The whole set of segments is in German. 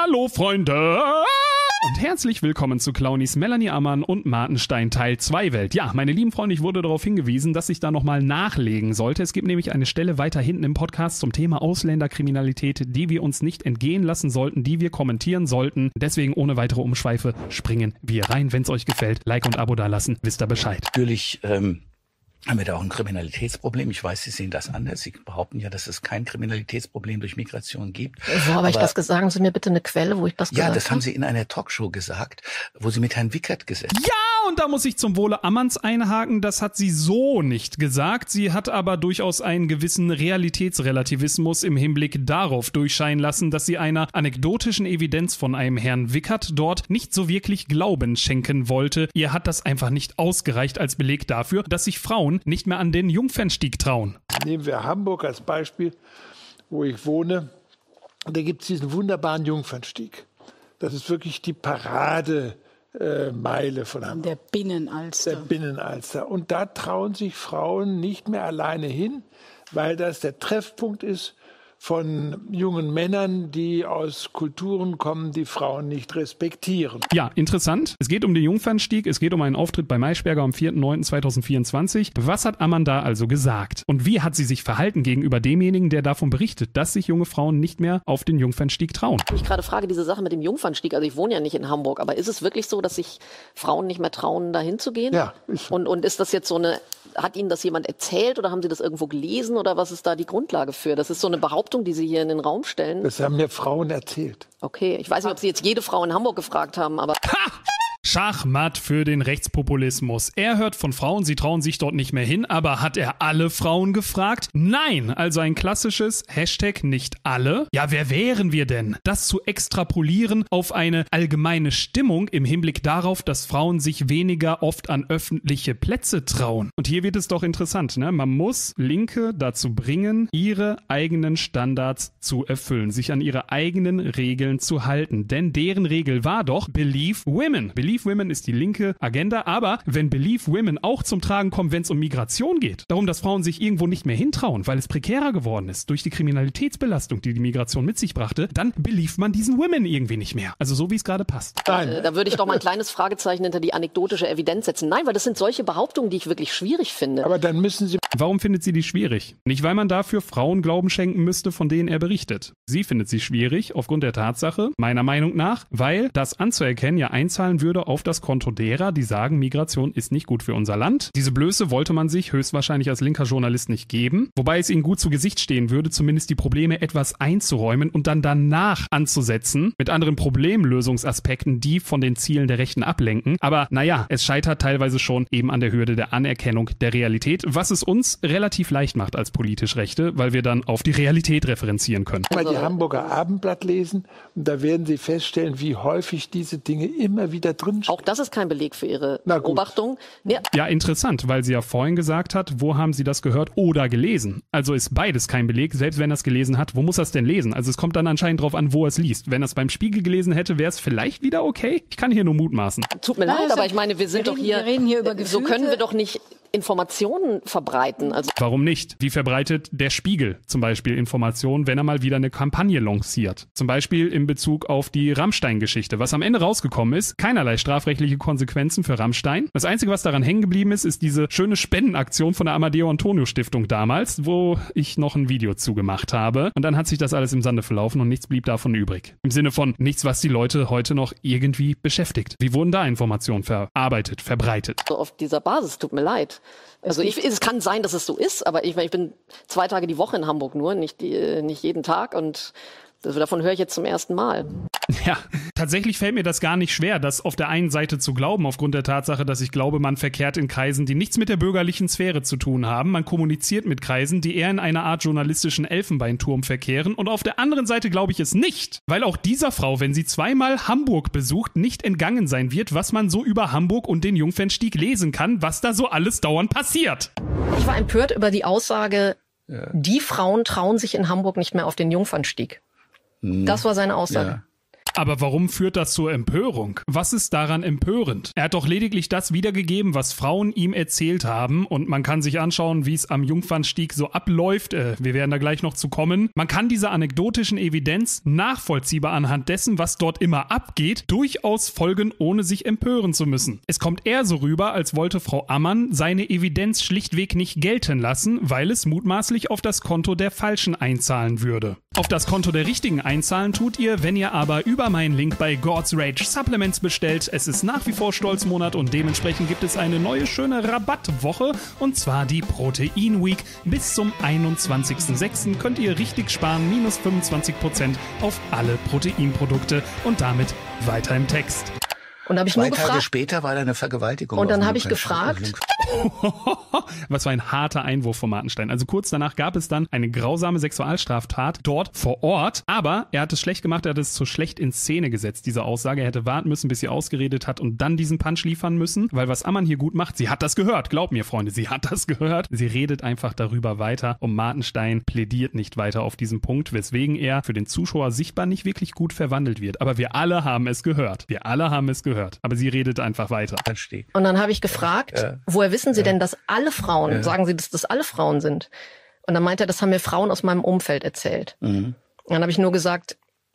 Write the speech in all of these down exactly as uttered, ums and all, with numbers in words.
Hallo Freunde und herzlich willkommen zu Clownies Melanie Ammann und Martenstein Teil zwei Welt. Ja, meine lieben Freunde, ich wurde darauf hingewiesen, dass ich da nochmal nachlegen sollte. Es gibt nämlich eine Stelle weiter hinten im Podcast zum Thema Ausländerkriminalität, die wir uns nicht entgehen lassen sollten, die wir kommentieren sollten. Deswegen ohne weitere Umschweife springen wir rein. Wenn es euch gefällt, Like und Abo da lassen, wisst ihr Bescheid. Natürlich ähm, haben wir da auch ein Kriminalitätsproblem. Ich weiß, Sie sehen das anders. Sie behaupten ja, dass es kein Kriminalitätsproblem durch Migration gibt. Wo habe ich das gesagt? Sagen Sie mir bitte eine Quelle, wo ich das gesagt habe. Ja, das haben Sie in einer Talkshow gesagt, wo Sie mit Herrn Wickert gesessen haben. Ja, und da muss ich zum Wohle Ammanns einhaken. Das hat sie so nicht gesagt. Sie hat aber durchaus einen gewissen Realitätsrelativismus im Hinblick darauf durchscheinen lassen, dass sie einer anekdotischen Evidenz von einem Herrn Wickert dort nicht so wirklich Glauben schenken wollte. Ihr hat das einfach nicht ausgereicht als Beleg dafür, dass sich Frauen nicht mehr an den Jungfernstieg trauen. Nehmen wir Hamburg als Beispiel, wo ich wohne. Da gibt es diesen wunderbaren Jungfernstieg. Das ist wirklich die Parademeile äh, von Hamburg. Der Binnenalster. Der Binnenalster. Und da trauen sich Frauen nicht mehr alleine hin, weil das der Treffpunkt ist von jungen Männern, die aus Kulturen kommen, die Frauen nicht respektieren. Ja, interessant. Es geht um den Jungfernstieg, es geht um einen Auftritt bei Maischberger am vierten neunten zweitausendvierundzwanzig. Was hat Ammann da also gesagt? Und wie hat sie sich verhalten gegenüber demjenigen, der davon berichtet, dass sich junge Frauen nicht mehr auf den Jungfernstieg trauen? Ich gerade frage, diese Sache mit dem Jungfernstieg, also ich wohne ja nicht in Hamburg, aber ist es wirklich so, dass sich Frauen nicht mehr trauen, dahin zu gehen? Ja. Ist so. Und, und ist das jetzt so eine, hat Ihnen das jemand erzählt oder haben Sie das irgendwo gelesen oder was ist da die Grundlage für? Das ist so eine Behauptung, die Sie hier in den Raum stellen? Das haben mir Frauen erzählt. Okay, ich weiß nicht, ob Sie jetzt jede Frau in Hamburg gefragt haben, aber... Ha! Schachmatt für den Rechtspopulismus. Er hört von Frauen, sie trauen sich dort nicht mehr hin, aber hat er alle Frauen gefragt? Nein, also ein klassisches Hashtag nicht alle. Ja, wer wären wir denn? Das zu extrapolieren auf eine allgemeine Stimmung im Hinblick darauf, dass Frauen sich weniger oft an öffentliche Plätze trauen. Und hier wird es doch interessant, ne? Man muss Linke dazu bringen, ihre eigenen Standards zu erfüllen, sich an ihre eigenen Regeln zu halten. Denn deren Regel war doch Believe Women. Believe Women ist die linke Agenda, aber wenn Believe Women auch zum Tragen kommt, wenn es um Migration geht, darum, dass Frauen sich irgendwo nicht mehr hintrauen, weil es prekärer geworden ist, durch die Kriminalitätsbelastung, die die Migration mit sich brachte, dann belieft man diesen Women irgendwie nicht mehr. Also so, wie es gerade passt. Nein. Äh, da würde ich doch mal ein kleines Fragezeichen hinter die anekdotische Evidenz setzen. Nein, weil das sind solche Behauptungen, die ich wirklich schwierig finde. Aber dann müssen Sie... Warum findet sie die schwierig? Nicht, weil man dafür Frauen Glauben schenken müsste, von denen er berichtet. Sie findet sie schwierig, aufgrund der Tatsache, meiner Meinung nach, weil das anzuerkennen ja einzahlen würde auf das Konto derer, die sagen, Migration ist nicht gut für unser Land. Diese Blöße wollte man sich höchstwahrscheinlich als linker Journalist nicht geben, wobei es ihnen gut zu Gesicht stehen würde, zumindest die Probleme etwas einzuräumen und dann danach anzusetzen, mit anderen Problemlösungsaspekten, die von den Zielen der Rechten ablenken. Aber naja, es scheitert teilweise schon eben an der Hürde der Anerkennung der Realität, was es uns relativ leicht macht als politisch Rechte, weil wir dann auf die Realität referenzieren können. Mal die Hamburger Abendblatt lesen und da werden Sie feststellen, wie häufig diese Dinge immer wieder drin stehen. Auch das ist kein Beleg für Ihre Beobachtung. Ja. Ja, interessant, weil sie ja vorhin gesagt hat, wo haben Sie das gehört oder gelesen? Also ist beides kein Beleg, selbst wenn er es gelesen hat, wo muss er es denn lesen? Also es kommt dann anscheinend drauf an, wo er es liest. Wenn er es beim Spiegel gelesen hätte, wäre es vielleicht wieder okay. Ich kann hier nur mutmaßen. Tut mir leid, aber ich meine, wir sind wir doch reden, hier, wir reden hier über Gefühlte. so können wir doch nicht Informationen verbreiten. Also Warum nicht? Wie verbreitet der Spiegel zum Beispiel Informationen, wenn er mal wieder eine Kampagne lanciert? Zum Beispiel in Bezug auf die Rammstein-Geschichte. Was am Ende rausgekommen ist, keinerlei strafrechtliche Konsequenzen für Rammstein. Das Einzige, was daran hängen geblieben ist, ist diese schöne Spendenaktion von der Amadeo Antonio Stiftung damals, wo ich noch ein Video zugemacht habe. Und dann hat sich das alles im Sande verlaufen und nichts blieb davon übrig. Im Sinne von nichts, was die Leute heute noch irgendwie beschäftigt. Wie wurden da Informationen verarbeitet, verbreitet? so auf dieser Basis, tut mir leid. Also ich, es kann sein, dass es so ist, aber ich, ich bin zwei Tage die Woche in Hamburg nur, nicht, die, nicht jeden Tag und das, davon höre ich jetzt zum ersten Mal. Ja, tatsächlich fällt mir das gar nicht schwer, das auf der einen Seite zu glauben, aufgrund der Tatsache, dass ich glaube, man verkehrt in Kreisen, die nichts mit der bürgerlichen Sphäre zu tun haben. Man kommuniziert mit Kreisen, die eher in einer Art journalistischen Elfenbeinturm verkehren. Und auf der anderen Seite glaube ich es nicht, weil auch dieser Frau, wenn sie zweimal Hamburg besucht, nicht entgangen sein wird, was man so über Hamburg und den Jungfernstieg lesen kann, was da so alles dauernd passiert. Ich war empört über die Aussage, ja. Die Frauen trauen sich in Hamburg nicht mehr auf den Jungfernstieg. Das war seine Aussage. Ja. Aber warum führt das zur Empörung? Was ist daran empörend? Er hat doch lediglich das wiedergegeben, was Frauen ihm erzählt haben und man kann sich anschauen, wie es am Jungfernstieg so abläuft. Äh, wir werden da gleich noch zu kommen. Man kann dieser anekdotischen Evidenz nachvollziehbar anhand dessen, was dort immer abgeht, durchaus folgen, ohne sich empören zu müssen. Es kommt eher so rüber, als wollte Frau Ammann seine Evidenz schlichtweg nicht gelten lassen, weil es mutmaßlich auf das Konto der Falschen einzahlen würde. Auf das Konto der Richtigen einzahlen tut ihr, wenn ihr aber über meinen Link bei God's Rage Supplements bestellt. Es ist nach wie vor Stolzmonat und dementsprechend gibt es eine neue schöne Rabattwoche und zwar die Protein Week. Bis zum einundzwanzigsten sechsten könnt ihr richtig sparen, minus fünfundzwanzig Prozent auf alle Proteinprodukte und damit weiter im Text. Und da habe ich Zwei nur Tage gefragt. später war da eine Vergewaltigung. Und dann auf dem habe ich Jungfernstieg. gefragt. Was für ein harter Einwurf von Martenstein. Also kurz danach gab es dann eine grausame Sexualstraftat dort vor Ort. Aber er hat es schlecht gemacht, er hat es zu schlecht in Szene gesetzt, diese Aussage. Er hätte warten müssen, bis sie ausgeredet hat und dann diesen Punch liefern müssen. Weil was Ammann hier gut macht, sie hat das gehört. Glaubt mir, Freunde, sie hat das gehört. Sie redet einfach darüber weiter und Martenstein plädiert nicht weiter auf diesen Punkt, weswegen er für den Zuschauer sichtbar nicht wirklich gut verwandelt wird. Aber wir alle haben es gehört. Wir alle haben es gehört. Aber sie redet einfach weiter. Und dann habe ich gefragt, ja. woher wissen Sie ja. denn, dass alle Frauen, ja. sagen Sie, dass das alle Frauen sind? Und dann meint er, das haben mir Frauen aus meinem Umfeld erzählt. Mhm. Und dann habe ich nur gesagt,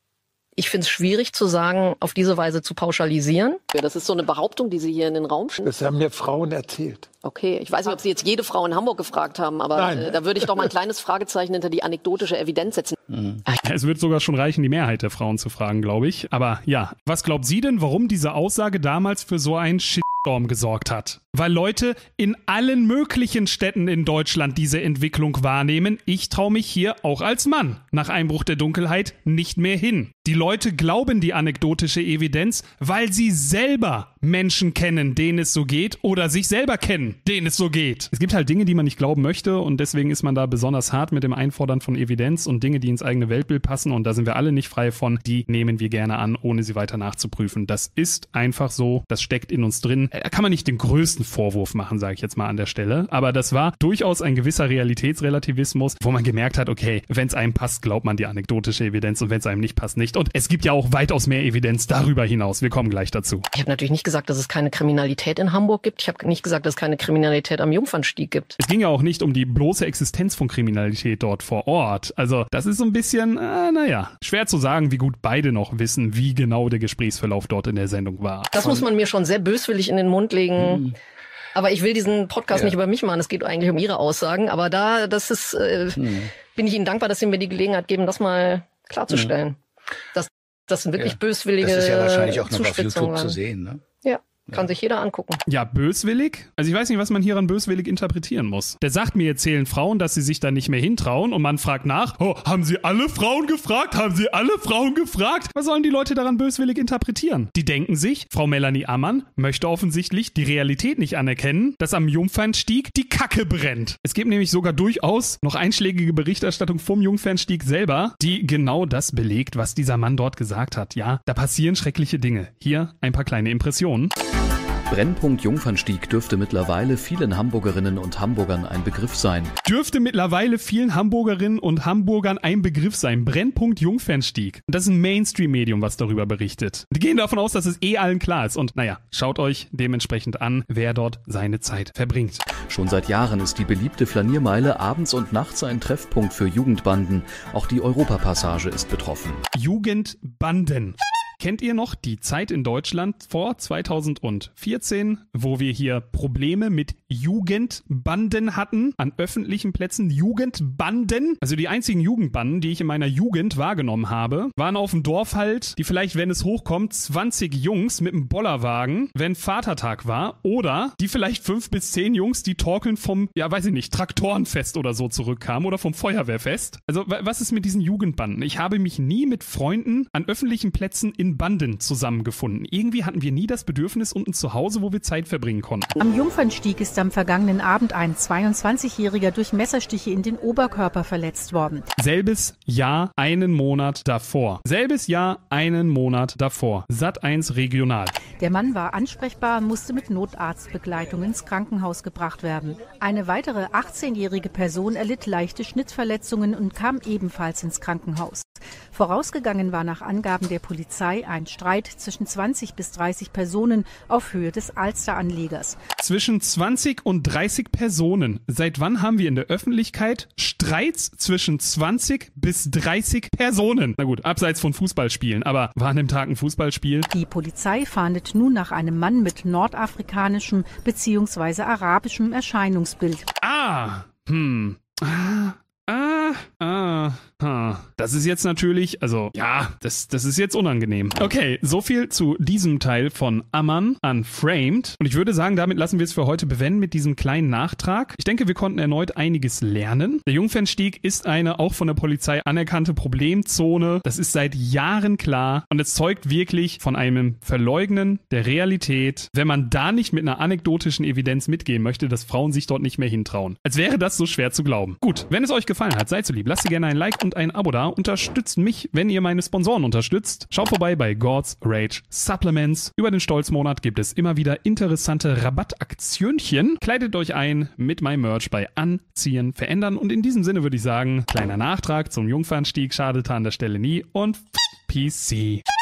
ich finde es schwierig zu sagen, auf diese Weise zu pauschalisieren. Ja, das ist so eine Behauptung, die Sie hier in den Raum stellen. Das haben mir Frauen erzählt. Okay, ich weiß nicht, ob Sie jetzt jede Frau in Hamburg gefragt haben, aber äh, da würde ich doch mal ein kleines Fragezeichen hinter die anekdotische Evidenz setzen. Mhm. Es wird sogar schon reichen, die Mehrheit der Frauen zu fragen, glaube ich. Aber ja, was glaubt sie denn, warum diese Aussage damals für so einen Shitstorm gesorgt hat? Weil Leute in allen möglichen Städten in Deutschland diese Entwicklung wahrnehmen. Ich traue mich hier auch als Mann nach Einbruch der Dunkelheit nicht mehr hin. Die Leute glauben die anekdotische Evidenz, weil sie selber Menschen kennen, denen es so geht, oder sich selber kennen, denen es so geht. Es gibt halt Dinge, die man nicht glauben möchte und deswegen ist man da besonders hart mit dem Einfordern von Evidenz und Dinge, die ins eigene Weltbild passen und da sind wir alle nicht frei von, die nehmen wir gerne an, ohne sie weiter nachzuprüfen. Das ist einfach so, das steckt in uns drin. Da kann man nicht den größten Vorwurf machen, sage ich jetzt mal an der Stelle, aber das war durchaus ein gewisser Realitätsrelativismus, wo man gemerkt hat, okay, wenn es einem passt, glaubt man die anekdotische Evidenz und wenn es einem nicht passt, nicht. Und es gibt ja auch weitaus mehr Evidenz darüber hinaus. Wir kommen gleich dazu. Ich habe natürlich nicht gesagt, dass es keine Kriminalität in Hamburg gibt. Ich habe nicht gesagt, dass es keine Kriminalität am Jungfernstieg gibt. Es ging ja auch nicht um die bloße Existenz von Kriminalität dort vor Ort. Also das ist so ein bisschen, äh, naja, schwer zu sagen, wie gut beide noch wissen, wie genau der Gesprächsverlauf dort in der Sendung war. Das muss man mir schon sehr böswillig in den Mund legen. Mhm. Aber ich will diesen Podcast ja. nicht über mich machen. Es geht eigentlich um Ihre Aussagen. Aber da, das ist, äh, mhm. bin ich Ihnen dankbar, dass Sie mir die Gelegenheit geben, das mal klarzustellen. Mhm. Dass das sind wirklich ja. böswillige Das ist ja wahrscheinlich auch noch auf Zuspitzungen YouTube zu sehen, ne? Ja. Kann ja. sich jeder angucken. Ja, böswillig? Also ich weiß nicht, was man hier an böswillig interpretieren muss. Der sagt mir, erzählen Frauen, dass sie sich da nicht mehr hintrauen und man fragt nach, oh, haben sie alle Frauen gefragt? Haben sie alle Frauen gefragt? Was sollen die Leute daran böswillig interpretieren? Die denken sich, Frau Melanie Ammann möchte offensichtlich die Realität nicht anerkennen, dass am Jungfernstieg die Kacke brennt. Es gibt nämlich sogar durchaus noch einschlägige Berichterstattung vom Jungfernstieg selber, die genau das belegt, was dieser Mann dort gesagt hat. Ja, da passieren schreckliche Dinge. Hier ein paar kleine Impressionen. Brennpunkt Jungfernstieg dürfte mittlerweile vielen Hamburgerinnen und Hamburgern ein Begriff sein. Dürfte mittlerweile vielen Hamburgerinnen und Hamburgern ein Begriff sein. Brennpunkt Jungfernstieg. Das ist ein Mainstream-Medium, was darüber berichtet. Die gehen davon aus, dass es eh allen klar ist. Und naja, schaut euch dementsprechend an, wer dort seine Zeit verbringt. Schon seit Jahren ist die beliebte Flaniermeile abends und nachts ein Treffpunkt für Jugendbanden. Auch die Europapassage ist betroffen. Jugendbanden. Kennt ihr noch die Zeit in Deutschland vor zweitausendvierzehn, wo wir hier Probleme mit Jugendbanden hatten, an öffentlichen Plätzen? Jugendbanden? Also die einzigen Jugendbanden, die ich in meiner Jugend wahrgenommen habe, waren auf dem Dorf halt, die vielleicht, wenn es hochkommt, zwanzig Jungs mit einem Bollerwagen, wenn Vatertag war, oder die vielleicht fünf bis zehn Jungs, die torkeln vom, ja weiß ich nicht, Traktorenfest oder so zurückkamen oder vom Feuerwehrfest. Also was ist mit diesen Jugendbanden? Ich habe mich nie mit Freunden an öffentlichen Plätzen in Banden zusammengefunden. Irgendwie hatten wir nie das Bedürfnis unten zu Hause, wo wir Zeit verbringen konnten. Am Jungfernstieg ist am vergangenen Abend ein zweiundzwanzigjähriger durch Messerstiche in den Oberkörper verletzt worden. Selbes Jahr, einen Monat davor. Selbes Jahr, einen Monat davor. Sat eins Regional. Der Mann war ansprechbar und musste mit Notarztbegleitung ins Krankenhaus gebracht werden. Eine weitere achtzehnjährige Person erlitt leichte Schnittverletzungen und kam ebenfalls ins Krankenhaus. Vorausgegangen war nach Angaben der Polizei sei ein Streit zwischen zwanzig bis dreißig Personen auf Höhe des Alsteranlegers. Zwischen zwanzig und dreißig Personen. Seit wann haben wir in der Öffentlichkeit Streits zwischen zwanzig bis dreißig Personen? Na gut, abseits von Fußballspielen, aber war an dem Tag ein Fußballspiel? Die Polizei fahndet nun nach einem Mann mit nordafrikanischem bzw. arabischem Erscheinungsbild. Ah, hm, ah, ah, ah. Ha. Das ist jetzt natürlich, also ja, das, das ist jetzt unangenehm. Okay, so viel zu diesem Teil von Ammann Unframed. Und ich würde sagen, damit lassen wir es für heute bewenden mit diesem kleinen Nachtrag. Ich denke, wir konnten erneut einiges lernen. Der Jungfernstieg ist eine auch von der Polizei anerkannte Problemzone. Das ist seit Jahren klar und es zeugt wirklich von einem Verleugnen der Realität, wenn man da nicht mit einer anekdotischen Evidenz mitgehen möchte, dass Frauen sich dort nicht mehr hintrauen. Als wäre das so schwer zu glauben. Gut, wenn es euch gefallen hat, seid so lieb, lasst ihr gerne ein Like und ein Abo da. Unterstützt mich, wenn ihr meine Sponsoren unterstützt. Schaut vorbei bei God's Rage Supplements. Über den Stolzmonat gibt es immer wieder interessante Rabattaktionchen. Kleidet euch ein mit meinem Merch bei Anziehen, Verändern. Und in diesem Sinne würde ich sagen, kleiner Nachtrag zum Jungfernstieg schadet an der Stelle nie und P C.